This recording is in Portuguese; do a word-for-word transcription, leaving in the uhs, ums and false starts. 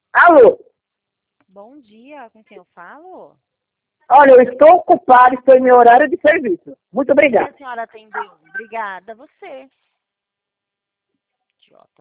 Alô? Bom dia, com quem eu falo? Olha, eu estou ocupada, estou em meu horário de serviço. Muito Por que obrigada. a senhora atendeu? Obrigada, você. Idiota.